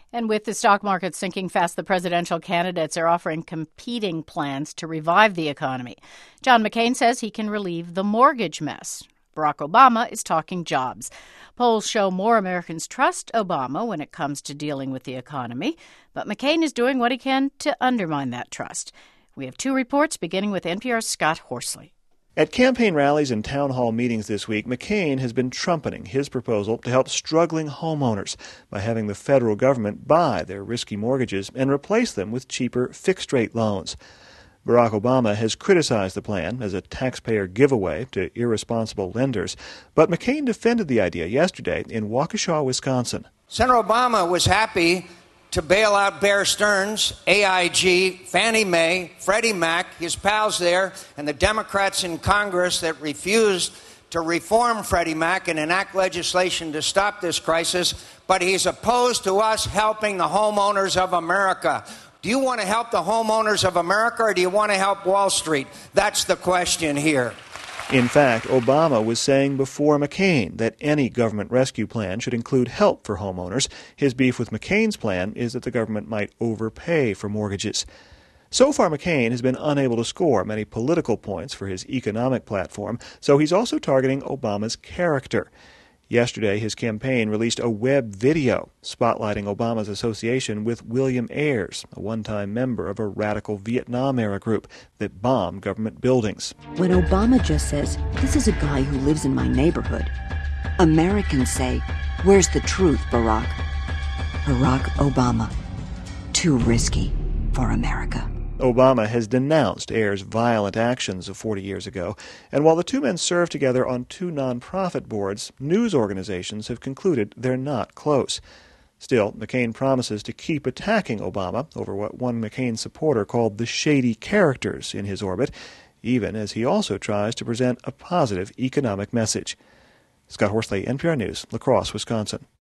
And with the stock market sinking fast, the presidential candidates are offering competing plans to revive the economy. John McCain says he can relieve the mortgage mess. Barack Obama is talking jobs. Polls show more Americans trust Obama when it comes to dealing with the economy, but McCain is doing what he can to undermine that trust. We have two reports, beginning with NPR's Scott Horsley. At campaign rallies and town hall meetings this week, McCain has been trumpeting his proposal to help struggling homeowners by having the federal government buy their risky mortgages and replace them with cheaper fixed-rate loans. Barack Obama has criticized the plan as a taxpayer giveaway to irresponsible lenders, but McCain defended the idea yesterday in Waukesha, Wisconsin. Senator Obama was happy to bail out Bear Stearns, AIG, Fannie Mae, Freddie Mac, his pals there, and the Democrats in Congress that refused to reform Freddie Mac and enact legislation to stop this crisis, but he's opposed to us helping the homeowners of America. Do you want to help the homeowners of America, or do you want to help Wall Street? That's the question here. In fact, Obama was saying before McCain that any government rescue plan should include help for homeowners. His beef with McCain's plan is that the government might overpay for mortgages. So far, McCain has been unable to score many political points for his economic platform, so he's also targeting Obama's character. Yesterday, his campaign released a web video spotlighting Obama's association with William Ayers, a one-time member of a radical Vietnam-era group that bombed government buildings. When Obama just says, "This is a guy who lives in my neighborhood," Americans say, "Where's the truth, Barack?" Barack Obama. Too risky for America. Obama has denounced Ayers' violent actions of 40 years ago, and while the two men serve together on two nonprofit boards, news organizations have concluded they're not close. Still, McCain promises to keep attacking Obama over what one McCain supporter called the shady characters in his orbit, even as he also tries to present a positive economic message. Scott Horsley, NPR News, La Crosse, Wisconsin.